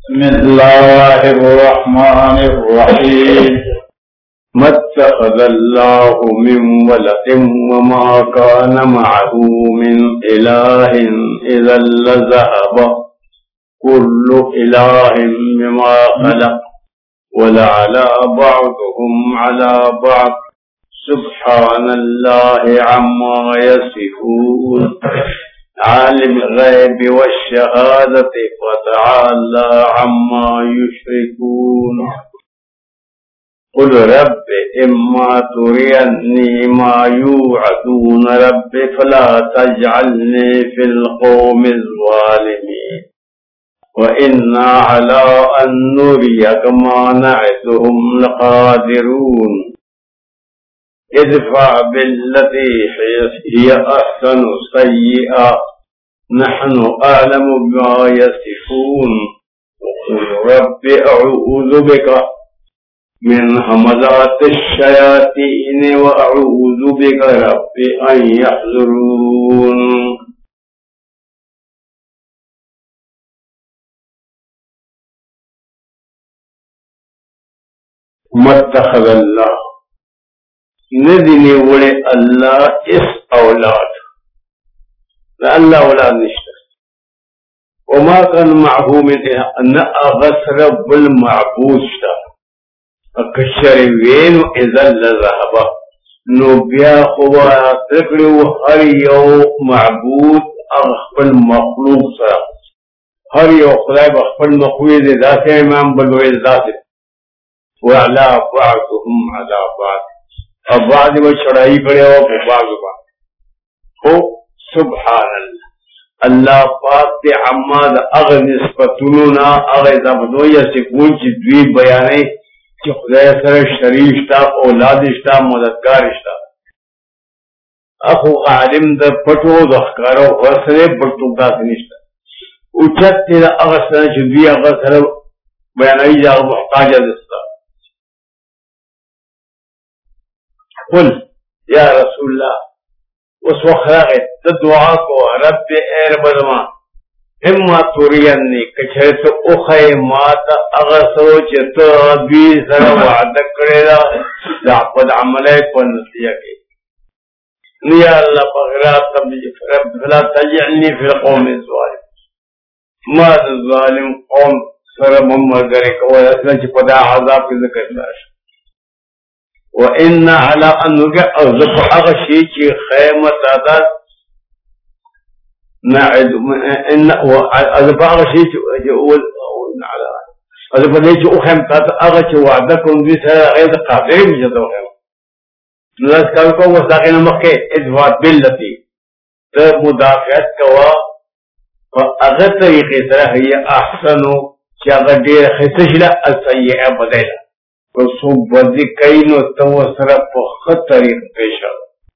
بسم الله الرحمن الرحيم ما اتخذ الله من ولد وما كان معه من إله إذا لذهب كل إله بما خلق ولعلى بعضهم على بعض سبحان الله عما يصفون عالم الغيب والشهادة فتعالى عما يشركون قل رب إما تريني ما يوعدون رب فلا تجعلني في القوم الظالمين وإنا على أن نريك ما نعدهم لقادرون ادفع بالتي هي أحسن السيئة نحن أعلم بما يصفون وقل رب أعوذ بك من همزات الشياطين وأعوذ بك رب أن يحضرون ما اتخذ الله ندنی وڑے اللہ اس اولاد اللہ اولاد نشتا وما كان معه من ان اغس رب المعبود شتا اکشر وینو اذا لذهب نو بیا خوا تکڑو ہر یو معبود اغفل مخلوق سرا ہر یو خدای بخفل مخوید ذات امام بلوید ذات وعلا بعضهم على بعض اب بعض وہ چڑھائی کرے ہو بعض ہو سبحان اللہ اللہ پاک تے عماد اغ نسبتنا اغ زبدویہ سکون چی دوی بیانے چی خدای سر شریفتا اولادشتا مددگارشتا اخو عالم دا پٹو دخکارو غسرے پٹو داسنشتا اچھت تیرا اغ سر چی دوی اغ سر بیانائی جا محتاجہ دستا قل یا رسول اللہ اس وقت دعا کو رب اے رب زمان ہما تورینی کچھر تو اخی ماتا اغسو چتا بی سر وعدہ کرے دا دعپد عملے پر نتیہ کی یا اللہ بغرات رب فلا تجعنی فی القوم الظالم ما الظالم قوم سر ممر کرے کہ وہ اصلا چی پدا عذاب کی ذکر داشت وَإِنَّ عَلَىٰ أَن نُرْجَعَ أَوْزَفُ أَغَشِيكِ خَيْمَةَ عَدَدْ نَعِدُ أَذَفَ أَغَشِيكِ أَذَفَ لَيْكِ أُخَيْمَةَ أَغَشِ وَعْدَكُمْ بِسَرَ غَيْدَ قَادِرٍ بِجَدَ وَخَيْمَةَ نُرَسْ كَوْكَوْ وَسْدَقِنَ مَخِّي اِدْفَعَتْ بِالَّتِي تَب مدافعت کوا فَأَغَتْ طَرِيقِ سَرَ هِيَ أَحْسَنُ چاگا دیر خِسِشْلَ السَّيِّئَ بَدَيْلَ تو بدی کئی نو تو صرف خود طریق پیشا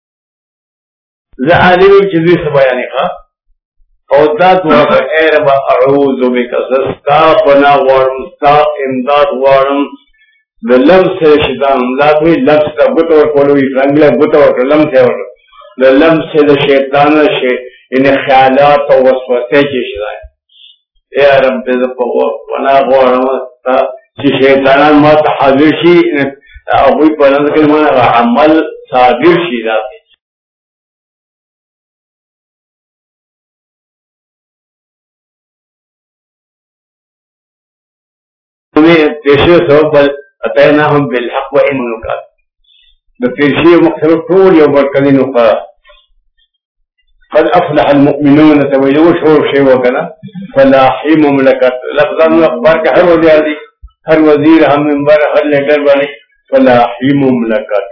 زعالمی چیزی سبایانی خواہ او داد واقع اے رب اعوذ بکا سستا بنا وارم ستا امداد وارم للمس شیطان لاتوی لمس تا بطور کولوی رنگلہ بطور لمس ہے للمس شیطان ان خیالات و وسوسے کی شدائیں اے رب دزب بنا وارم ستا چی شیطانان ما تحاضر شی اگوی پرند کل مانا عمل صادر شی ذاتی ہمیں پیشے سبب بل اتیناہم بالحق و امنکات دا پیشے مقصر طول یو برکلی نقا قد افلح المؤمنون توجه شور شیء وکنا فلاحی مملکت لفظان اخبار کا ہر وزیر دی ہر وزیر ہم ممبر ہر لیٹر بنے فلاحی مملکت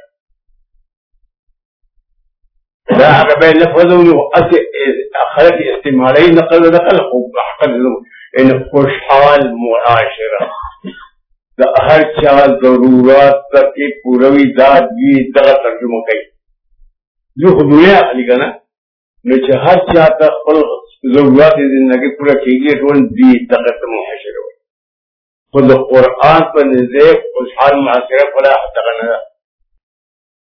دا عقبہ لفظوں خلق استعمالی نقل خوب احقل ان خوشحال معاشرہ دا ہر چال ضرورات تک ایک پوروی داد بھی دغا ترجمہ کئی جو خدویا علی کا نا نوچہ ہر چاہتا خلق ضرورات زندگی پورا کی گئی تو دی دغا معاشرہ خود قرآن پر نزدیک خوشحال معاشرہ فلاح تغنہ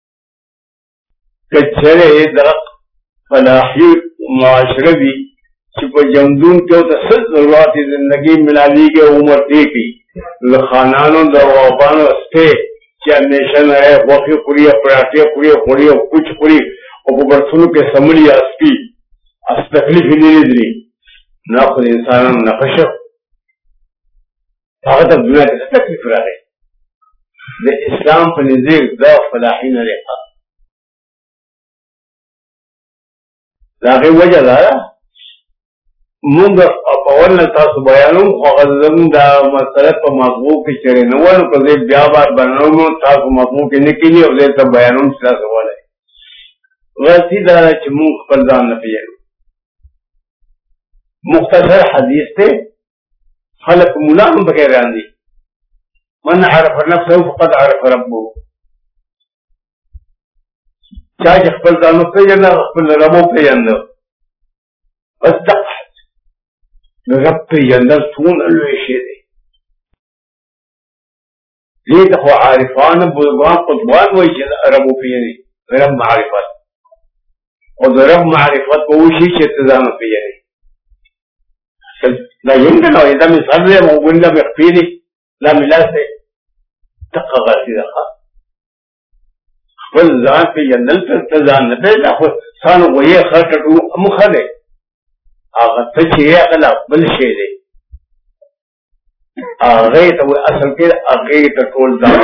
کچھرے درق فلاحی معاشرہ بھی چپ جمدون کے سل ضرورت زندگی ملاوی کے عمر دی کی خانانوں دوابانوں استے کہ ہمیشہ نہ ہے وقی پوری پراٹھے پوری کچھ پوری اور برسنوں کے سملی اسپی اس تکلیف ہی نہیں دی نہ خود انسان نہ خشب طاقت دنیا کے تکلیف رہے دے اسلام پر نزدیک دا فلاحی نہ رہا لاغی وجہ دارا مونږ اول نه تاسو بیانوم خو غزم دا مسله په موضوع کې چیرې نه ول په دې بیا بار بیانوم تاسو موضوع کې نه کیږي او دې ته بیانوم څه سوال دی غلطی دا چې مونږ خپل ځان نه پیژنو مختصر حدیث ته خلق مولا هم بغیر راندي من عرف نفسه فقد عرف ربه چا چې خپل ځان نه پیژنه خپل رب پیژنه بس رب پیژندل څومره لوی شی دی دې ته خو عارفان بزرگان قطبان وایي چې رب وپېژني رب معرفت او د رب معرفت به وشي چې ته ځان وپېژنې دا ینګه نو دا مثال دی موږ نه بخپېلې لا ملاس دی دقه غلطي ده خپل ځان پیژندل ته ځان نه پیژنه خو ځان وایي خرټو مخه دی هغه ته چې هغه بل شی دی هغه ته اصل کې هغه ته ټول ځان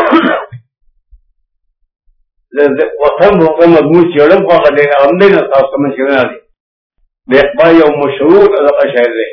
وطن روغه مضمون چړم خو هغه دی هم دی نه تاسو سمجھ کې نه دی د اقبال یو مشهور هغه شاعر دی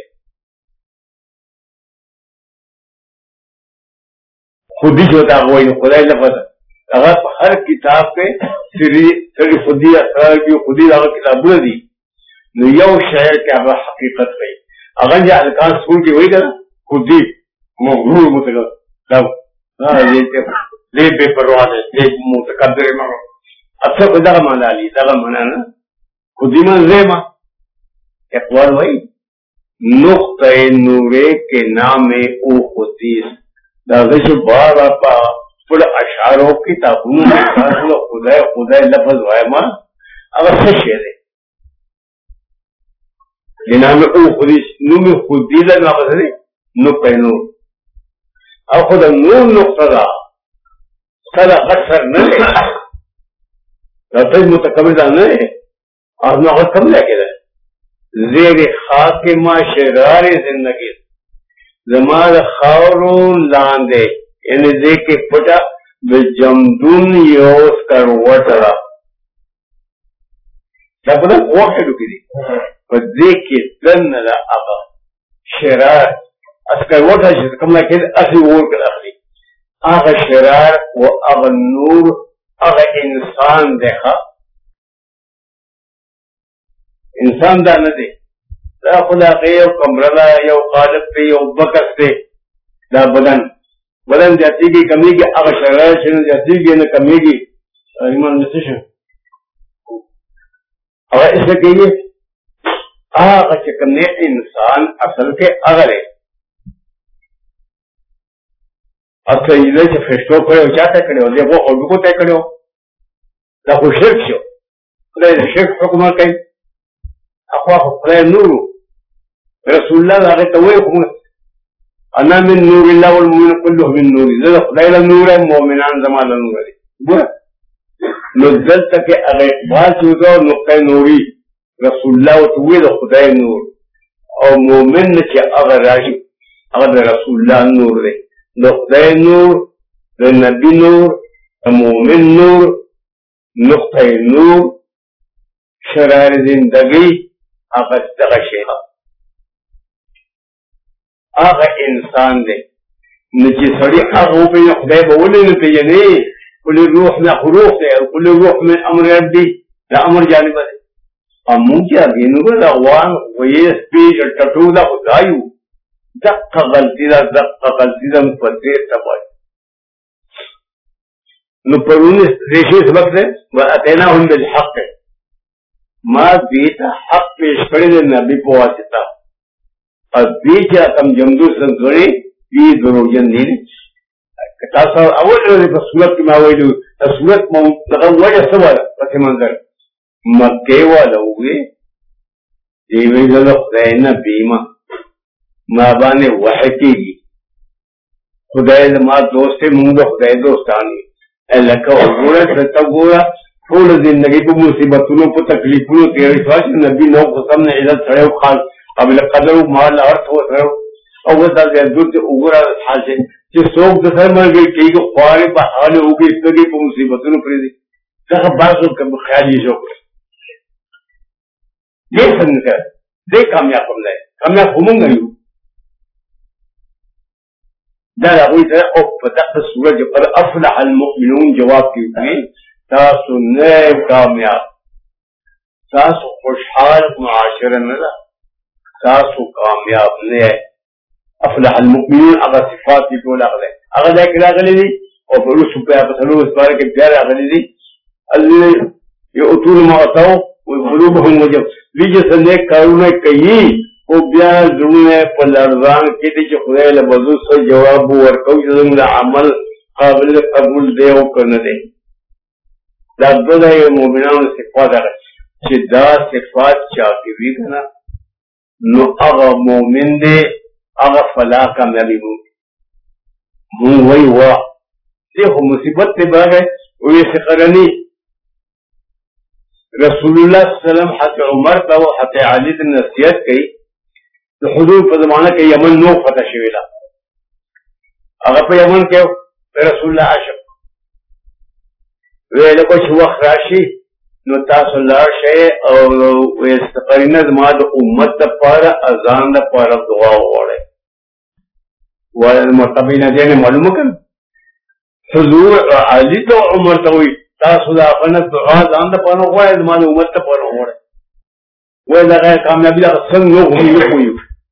خودی جو دا وایي خدای لفظ هغه په هر کتاب کې سری خودی اسرار کې خودی هغه کتابونه دي نو یو شاعر کې هغه حقیقت وایي هغه چې الکان سکول کې وایي کنه خودی مغرور متکبر دا دې بے پروا دې متکبر ما اکثر کو دا معنا لي دا معنا نه خودی من زما اقوال وایي نقطه نورے کے نام او خودی دا چې بار په ټول اشعارو کتابونو کې خدای لفظ وایي ما هغه څه شی دی جناب او خودی نو می خودی دا نام دی نو پینو او خدا نور نقطه دا کله اکثر نه دا ته متکبر دا نه او نو هغه کم لګی دا زیر خاک ما شرار زندگی زمان خاورو لاندے یعنی دیکھ پٹا بجمدون یوس کر وٹرا دا پتا واقع لکی دی پر دیکھ دن دا آقا شرار اسکر وٹرا شد کم لکی دی اسی وور کر اخلی آقا شرار و آقا نور آقا انسان دیکھا انسان دا ندے دا خدا یو کمرلا یو قالب تے یو بکس تے دا بدن جاتی کی کمی کی اگر شرائع شنو جاتی کی نہ کمی کی ایمان نسیشن اگر اس سے کہیے آقا چکنے انسان اصل کے اگر ہے اصل یہ سے فیشتو کرے ہو چاہتا کرے ہو لے وہ خود کو تے کرے ہو دا خود شرک شو خدا شرک حکمہ کئی اخواہ خدا نورو رسول الله هغه ته وایي خو انا من نور الله والمؤمن كله من نور الله خدای له نور مؤمنان زمانه نور دي ګور نو دلته کې هغه اقبال چې دا نقطه نوري رسول الله ته وایي خدای نور او مؤمن چې هغه راشي هغه رسول الله نور دی نو خدای نور د نبی نور مؤمن نور نقطه نور شرار زندگی هغه دغه شی آغا انسان دے نچی سڑی آغا او پہ خدای بولے نہ پیجنے کل روح میں روح دے کل روح میں امر ربی دا امر جانب دے امون کیا گینو گا اغوان ویس پیش ٹٹو دا خدایو دقا غلطی دا مفتیر تبائی نو پرونی ریشی سبق دے و اتینا ہم بالحق ما دیتا حق پیش کرے دے نبی پواسطہ اور بیچا کم جمدو سنسوری یہ دروجن نہیں تاسا اول رضی پر صورت کی ماویلو صورت لغا وجہ سوالا پس منظر مکے والا ہوئے دیوی زل خدای نه بیمه ما باندې وحی کېږي خدای زما دوست دی مونږ د خدای دوستان یو لکه وګوره ته ګوره ټوله زندګي په مصیبتونو په تکلیفونو تېرې شوه چې نبي نو قسم نه عزت سړی و قابل قدر و مال هر څه وسره او اوس دا دود وګوره حال چې څوک د سره ملګري کېږي خوارې په حال وګړي سترګې په مصیبتونو پرېږدي دغه بعضو خیالي شوق دې څنګه دې کامیاب هم دی کامیاب خو مونږ یو دا هغوی ته او په دغه صورت قد افلح المؤمنون جواب کوي تاسو نه کامیاب تاسو خوشحال معاشره نه ده تاسو کامیاب نه افلح المؤمنون هغه صفات دي ټول هغه ځای کې راغلي دي او په رسو په څلور سپاره کې بیا راغلي دي الذين يؤتون ما اتوا وقلوبهم وجل لجس نیک کارونه کوي او بیا زړونه په لړزان کې دي چې خدای له وضو سره جواب ورکوي چې زموږ عمل قابل قبول دی او کنه دی دا دوه مؤمنانو صفات هغه چې دا صفات چا کې وي کنه نو هغه مؤمن دی هغه فلاح کامیابی مون وای وا دې خو مصیبت ته باغه وې سقرنی رسول الله صلی الله علیه وسلم حضرت عمر ته او حضرت علی ته نصیحت کړي د حضور په زمانه کې یمن نو فتح شوی دا هغه په یمن کې رسول الله عاشق ویل کو چې وخت راشي نو تاسو لاړ شئ او استقرینه زما د امت لپاره اذان لپاره دعا وغواړئ وایي مرتبه نه معلومه کړ حضور علی ته عمر ته وایي تاسو دا خپل دعا ځان ته پانو غواړئ زما د امت ته پانو غواړئ وایي دا غیر کامیابی دا څنګه یو وایي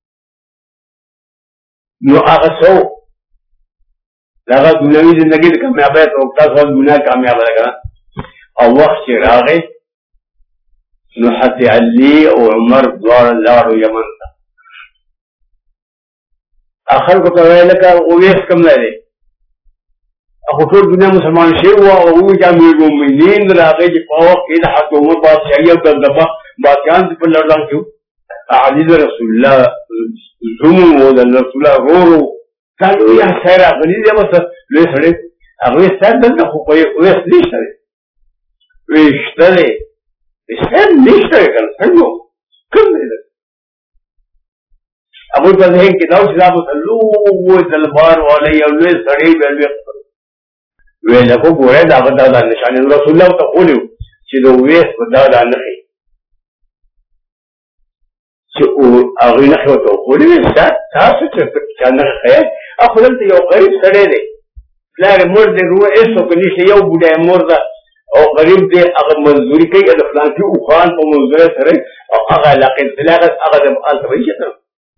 نو هغه څو دغه دنیوي زندگی د کامیابی ته تاسو دنیا کامیاب راغله او وخت چې راغی نو حضرت علی او عمر دواړه لاړو یمن ته اخر کو ته ویل کا اویس کم نه دی اخو ټول دنیا مسلمان شي او چې امیر المؤمنین راغی چې په وخت کې د حکومت بادشاہي او دبدبه بادشاہان په لړزان کې علی رسول الله زمو او د رسول الله ورو کله یا سره غلی دی بس لوی سره هغه ستاسو د خو په اوس نشته وشته څه نشته کنه کوم دی ابو بکر کې دا چې ابو صلو و تلبار علی او لوی سره به لوی ویل کو ګوره دا د نشانه رسول الله ته ویلو چې د وېس په دا نه چې او هغه نه خو ته ویل تاسو چې څنګه خیر خپل ته یو غریب سره دی پلار مور دې روه ایسو کني چې یو بوډا مور دا او غریب دې هغه منځوري کوي د فلان کې او خان په منځوره سره او هغه علاقه بلاغت هغه د التویشه ته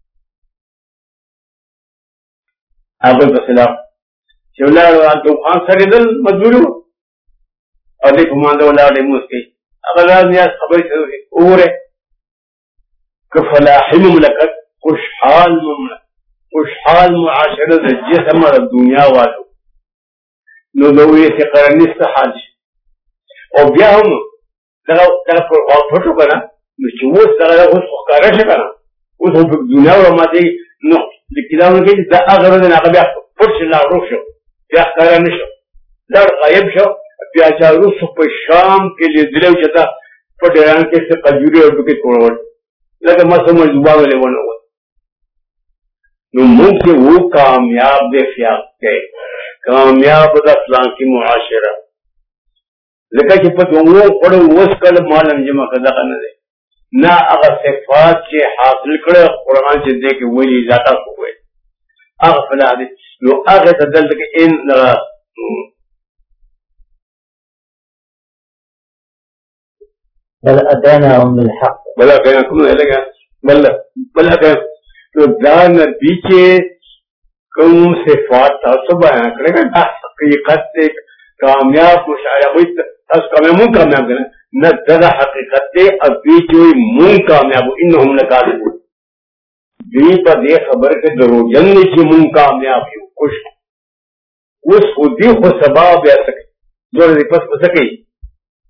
ابو السلام چې ولر د خان سره دل منځوري او دې په مانده ولر موسکی هغه راځي خبرې اوره كفلاح مملكت خوشحال مملكت خوشحال معاشره د جسم او دنیا والو نو دوی چې قرنی استحال او بیا هم دا فوټو کنه نو چې اوس دا اوس ښکارا شي کنه اوس په دنیا او ماده نو د کلامو کې دا هغه نه هغه بیا فرش لا روشو بیا ښکارا نشو دا غایب شو بیا چې روس په شام کې لیدلو چې دا په ډیران کې څه قجوري او کې کول لکه ما سمجھ باندې ونه نو ممکن وہ کامیاب دے فیاق کے کامیاب دا اسلام کی معاشرہ لکه چې په دوه پړو وس کله مالم جمع کړه نه دي نه هغه صفات چې حاصل کړه قرآن چې دې کې ویلي ذاته کوی هغه فلا دي نو هغه تدل کې ان بل اتيناهم بالحق بل اتيناكم الى بل اتينا دان بیچے کوم صفات تاسو بیان کړه دا حقیقت کامیاب مشاعره وي تاسو کامیاب نه دا حقیقت ابھی جو مون کامیاب انهم لکاذبون دی په دې خبر کې دروژن چې مون کامیاب یو خوش اوس خو دې خو سبب یا سکه زور دې پس پسکې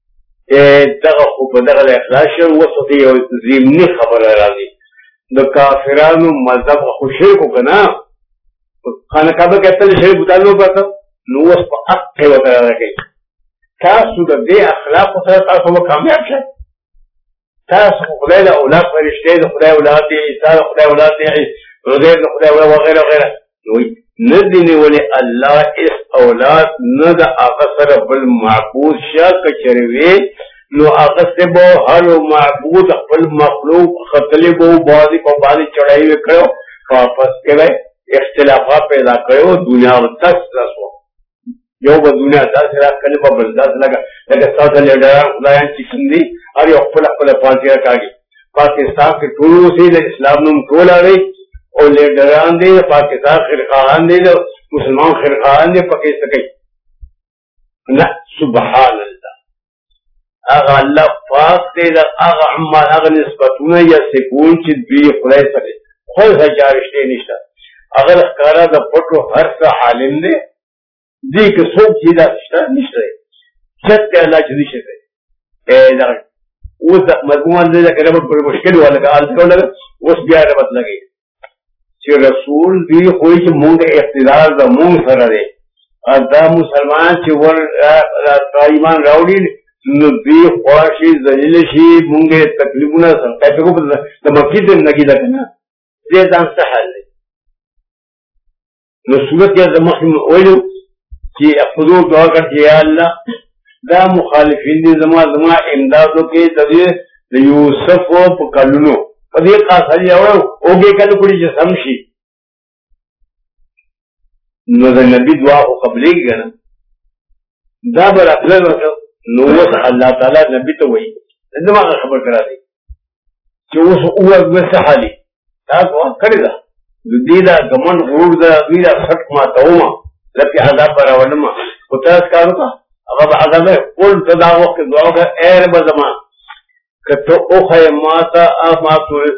دغه خو په دغه اخلاص شو وسوته یو ضمني خبره راځي د کافرانو مذهب خو شرک وکنا خانه کعبه کې تل شرک بوتانو پته نو اوس په حق کې وته راځي تاسو د دې اخلاق سره تاسو کامیاب شئ تاسو خدای له اولاد فرشته د خدای اولاد دي عیسی د خدای اولاد دي عزیر د خدای اولاد وغیرہ وغیرہ نو ندینه ولی الله اس اولاد نه د هغه سره بل معبود شک چروي نو هغه سے بو هر معبود خپل مخلوق خطلې بو بازي په باندې چړای وکړو واپس کړي اختلافات پیدا کړو دنیا تک رسو یو په دنیا داس را کله په بل داس لگا تاسو له ډېر خدایان چې څنګه هر یو خپل پاتې راکاږي پاکستان کې ټول سي د اسلام نوم ټول اړي او لیډران دي پاکستان خرقان دي مسلمان خرقان دي پکې سکي نه سبحان الله اغه الله پاک دې دا اغه عما اغه نسبتونه یا سکون چې دوی خدای سره خو هجارشته نشته اگر ښکارا د پټو هر څه عالم دی دې کې څوک چې دا نشته چې الله چې نشته دا اوس مضمون دې کړه په مشکل ولا قال څه اوس بیا ربط لګي چې رسول دی خو چې مونږ اقتدار د مونږ سره دی دا مسلمان چې ور ایمان راوړي نو دی خواشي ذلیل شي مونږ تکلیفونه سره په کوم د مکه د نګی ده کنه دې ځان څه حل نو صورت یې د مخ ویلو چې حضور دعا کړي یا الله دا مخالفین دي زما امدادو کې د یوسف په کلونو په دې قاصل یو اوګه کله پوری چې سمشي نو د نبی دعا خو قبلېږي کنه دا بر خپل نو وس الله تعالی نبی ته وایي دغه خبر کرا دي چې اوس اوه حالي تاسو کړی دا د دې دا ګمن غرور دا ویلا فټ ما توما لکه عذاب راولما او تاسو کارو کا هغه عذاب کول تدا وخت دعا وکړه اے رب زمان کته اوخه ماته ما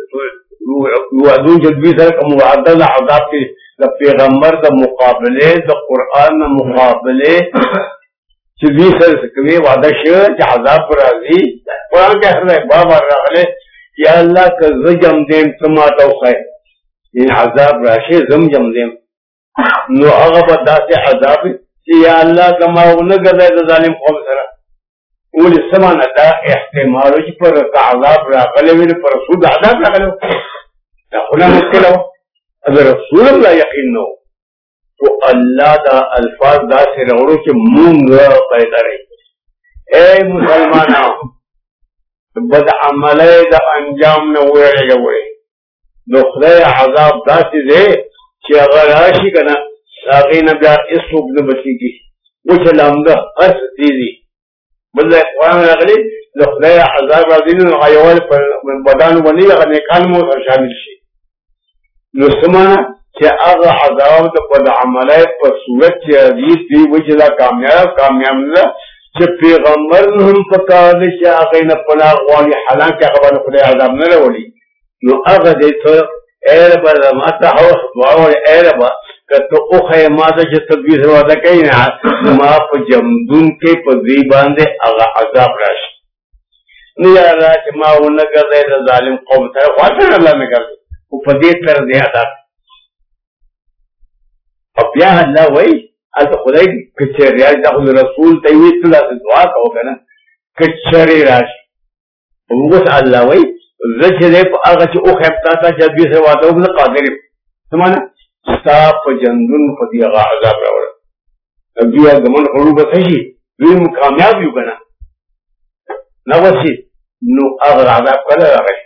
وعدون جدوی سره کوم وعده د عذاب کې د پیغمبر د مقابله د قران مقابله چې دې سره کوي وعده شوی چې عذاب راځي قران کې هر باب راغله یا الله که زجم دې سماته اوخه ان عذاب راشي زمجم دې نو هغه به داسې عذاب چې یا الله کما ونګره د ظالم قوم سره ولې سمانه دا احتمال چې پر عذاب راغلی وي پر رسول عذاب راغلی دا خو نه مشکله وه اگر رسول الله یقین نه و الله دا الفاظ داسې راوړو چې مونږ پیدا رہی اے مسلمانانو بد عملی د انجام نه ویړې نو خدای عذاب داسې دی چې هغه راشي که نه هغې نه بیا هېڅوک نه بچېږي وچه لامده هر څه تېزي بل ځای قرآن راغلی د خدای عذاب راځي نو هغه یوازې په بدانو باندې هغه نیکان مو شامل شي نو څه معنه چې هغه عذاب د بد عملی په صورت چې راځي دوی وایي چې دا کامیاب نه ده چې پیغمبر هم پکار دی چې هغې نه پناه غواړي حالانکې هغه باندې خدای عذاب نه راولي نو هغه دی ته اے رب ما ته هوس دعا وایي اے رب که ته وښیې ما ته چې تدبیر سره وعده کوي نه ما په جمدون کې په دوی باندې هغه عذاب راشي نو یا الله چې ما ونه ګرځئ د ظالم قوم سره خو اصل الله نه ګرځي خو په دې طرز دی ادا او بیا الله وایي هلته خدای که چېرې راشي دا خو رسول ته یې وایي ته داسې دعا کوه که نه که چېرې راشي اوس الله وایي زه چې دی په هغه چې وښیم تا ته چې دوی سره واده وکړم زه قادر یم څه معنی ستا په جندون په دې هغه عذاب راوړه دوی ګمن خوړو به څه شي دوی هم کامیاب یو که نه نه وشي نو هغه عذاب کله راغی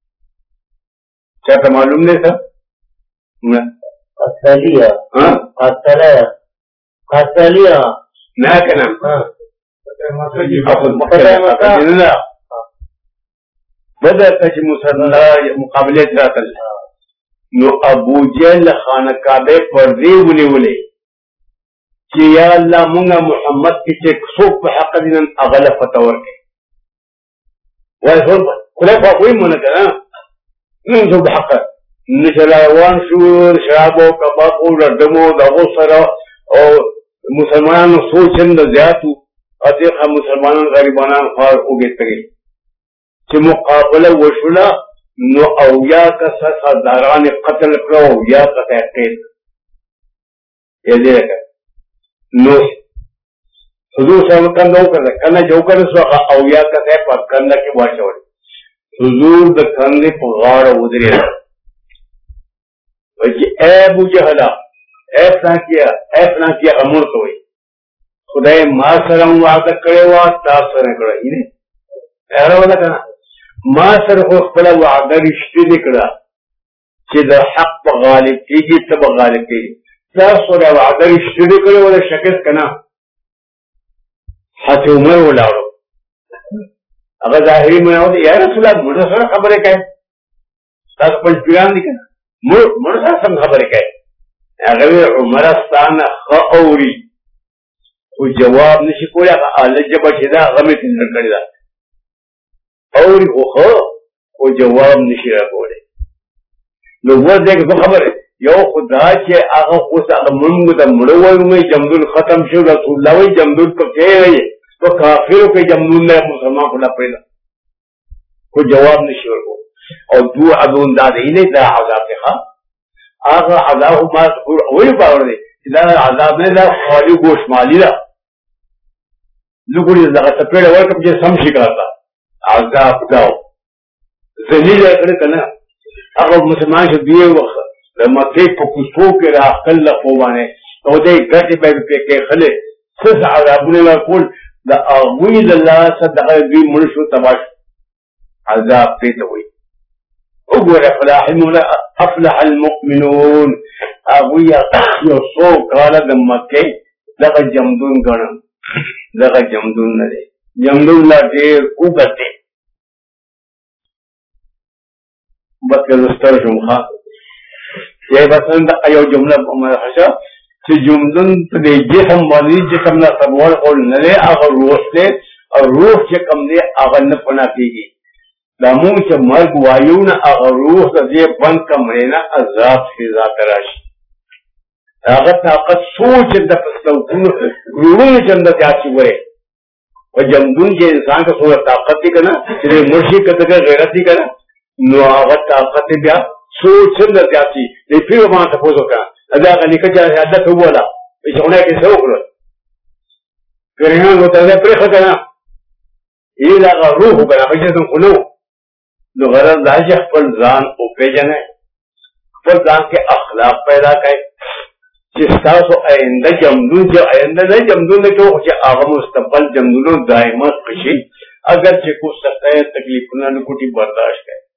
چاته معلوم دی څه نه قتلیه نه که نه بدر ته چې مسلمان مقابله راتل نو ابو جهل خانه کعبه پردې ونیولې چې یا الله مونږه محمد کې چې څوک په حق دي نن هغه له فتوا ورکړي وایي خدای خو وایي مونږ که نه نن څوک په حق نشلایوان شو شرابو کبابو ډډمو دغو سره او مسلمانانو سوچ هم د زیاتو اتیخا مسلمانان غریبانان خوار اوگے تگی چی مقابلہ وشولا نو اویا کسا سرداران قتل کرو اویا کسا قید یہ دے رکھا نو حضور صاحب کندہ کرتا کندہ جو کرتا سو اویا کسا پر کندہ کے باشا ہوئی حضور دا کندے پر غار ادری رہا ویچی اے ابو جہلا اے فنا کیا امور تو ہوئی خدای ما سره وعده کړی وه تا سره کړی نه هغه ولا کنه ما سره خو خپل وعده رښتینې کړه چې د حق په غالب کېږي ته به غالب کېږي تاسو سره وعده رښتینې کړې ولا شکست کنه حتی عمر ولاړو هغه ظاهري مې او یا رسول الله موږ سره خبرې کوي تاسو په پیغام دي کنه موږ سره څنګه خبرې کوي هغه عمر ستانه خو اوري وہ جواب نشی کوئی آلت جب شدہ غمی تنر کردہ اور وہ جواب نشی رہا کوئی لوگ دیکھ تو خبر ہے یو خدا چھے آقا خوص آقا منگو دا مڑوائی میں جمدون ختم شو رسول اللہ وی جمدون تو کہے رہی ہے تو کافروں کے جمدون لے مسلمان کھلا پڑا کوئی جواب نشی رہا کوئی اور دو عدون دا دے لے دا عذاب کے خواہ آقا عذاب مات وہی پاور دے دا عذاب نے دا خوالی گوش مالی دا لوگوڑی دا تپیڑا ورکم جے سمشی کرتا عذاب داو ذلیل اکڑے کنا اگر مسلمان سے دیئے وقت لما کئی پکسو کے راہ کل لقوبانے تو دے گھٹے پہ کے خلے سس عذابونے لکول دا اغوی اللہ صدقہ دوی مرشو تباش عذاب پیتا ہوئی اگر افلح المؤمنون اغوی یو کالا دا مکے لگا جمدون گرم لگا جمدون نرے جمدون لا دیر اوگتے بس کے رستر شمخا یہ بسن دا ایو جملہ حشا چی جمدون دے جسم والی جسم نا سبوال قول نرے اگر روح دے اور روح چکم دے اگر نپنا کی گی دامون چا مرگ وایون اگر روح دے بند کمرینا عذاب سے ذات راشی اگر طاقت سوچ اندر پستوکون روحون چندر جاچی ورے و جمدون کے انسان کا سورت طاقت دی کنا چلے مرشی کتگر غیرت دی کنا نو اگر طاقت بیا سوچ اندر جاچی لی پھر وہاں تپوزو کنا ادا اگر نکل جانے اللہ تو بولا اس ہونے کے سوک رو کرہاں وہ تردے پریخ کنا یہ لگا روح کنا بجھتن خلو نو غرض داشی اخبر زان او پیجن ہے اخبر زان کے اخلاق پیدا کئے چستاسو آئندہ جمدون جو آئندہ نہیں جمدون نے کیوں خوشی آغا مستقبل جمدونوں دائمات کشی اگر چکو سختہ تکلیفنا نکوٹی برداشت ہے